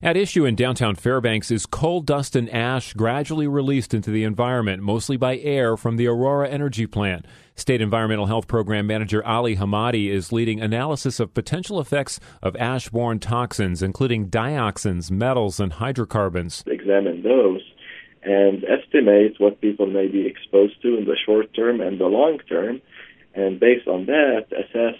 At issue in downtown Fairbanks is coal dust and ash gradually released into the environment, mostly by air from the Aurora Energy Plant. State Environmental Health Program Manager Ali Hamadi is leading analysis of potential effects of ash-borne toxins, including dioxins, metals, and hydrocarbons. Examine those and estimate what people may be exposed to in the short term and the long term, and based on that, assess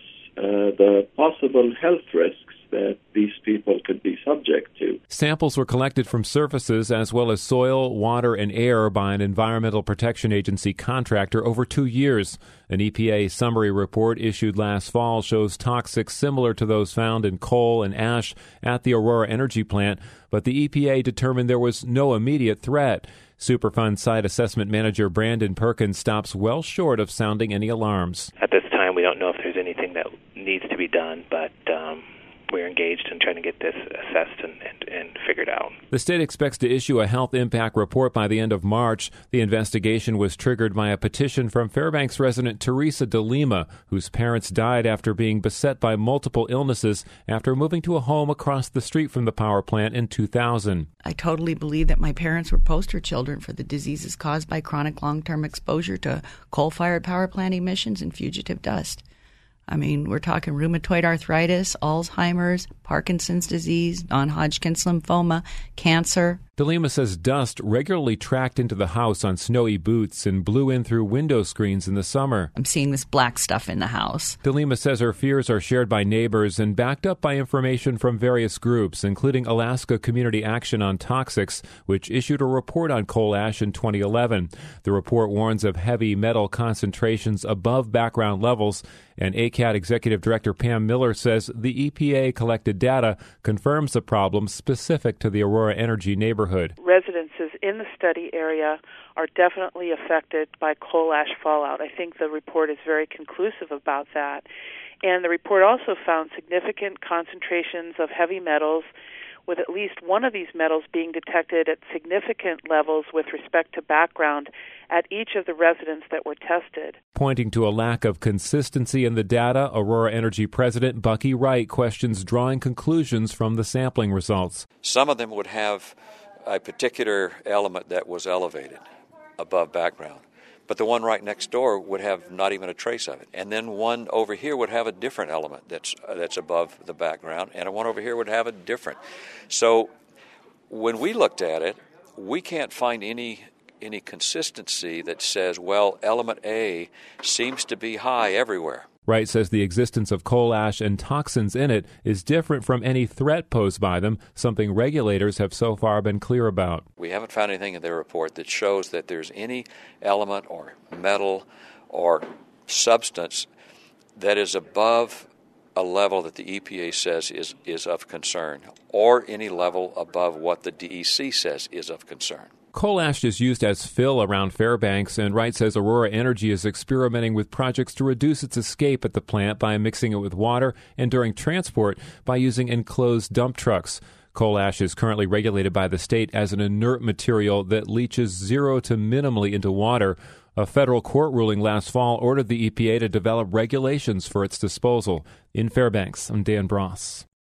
the possible health risks that these people could be subject to. Samples were collected from surfaces as well as soil, water, and air by an Environmental Protection Agency contractor over 2 years. An EPA summary report issued last fall shows toxics similar to those found in coal and ash at the Aurora Energy Plant, but the EPA determined there was no immediate threat. Superfund Site Assessment Manager Brandon Perkins stops well short of sounding any alarms. At this time, we don't know if there's anything that needs to be done, but we're engaged in trying to get this assessed and figured out. The state expects to issue a health impact report by the end of March. The investigation was triggered by a petition from Fairbanks resident Teresa De Lima, whose parents died after being beset by multiple illnesses after moving to a home across the street from the power plant in 2000. I totally believe that my parents were poster children for the diseases caused by chronic long-term exposure to coal-fired power plant emissions and fugitive dust. I mean, we're talking rheumatoid arthritis, Alzheimer's, Parkinson's disease, non-Hodgkin's lymphoma, cancer. De Lima says dust regularly tracked into the house on snowy boots and blew in through window screens in the summer. I'm seeing this black stuff in the house. De Lima says her fears are shared by neighbors and backed up by information from various groups, including Alaska Community Action on Toxics, which issued a report on coal ash in 2011. The report warns of heavy metal concentrations above background levels, and ACAT Executive Director Pam Miller says the EPA collected data confirms the problem specific to the Aurora Energy neighborhood. Residences in the study area are definitely affected by coal ash fallout. I think the report is very conclusive about that. And the report also found significant concentrations of heavy metals, with at least one of these metals being detected at significant levels with respect to background at each of the residents that were tested. Pointing to a lack of consistency in the data, Aurora Energy President Bucky Wright questions drawing conclusions from the sampling results. Some of them would have a particular element that was elevated above background, but the one right next door would have not even a trace of it. And then one over here would have a different element that's above the background, and one over here would have a different. So when we looked at it, we can't find any consistency that says, well, element A seems to be high everywhere. Wright says the existence of coal ash and toxins in it is different from any threat posed by them, something regulators have so far been clear about. We haven't found anything in their report that shows that there's any element or metal or substance that is above a level that the EPA says is of concern, or any level above what the DEC says is of concern. Coal ash is used as fill around Fairbanks, and Wright says Aurora Energy is experimenting with projects to reduce its escape at the plant by mixing it with water and during transport by using enclosed dump trucks. Coal ash is currently regulated by the state as an inert material that leaches zero to minimally into water. A federal court ruling last fall ordered the EPA to develop regulations for its disposal. In Fairbanks, I'm Dan Bross.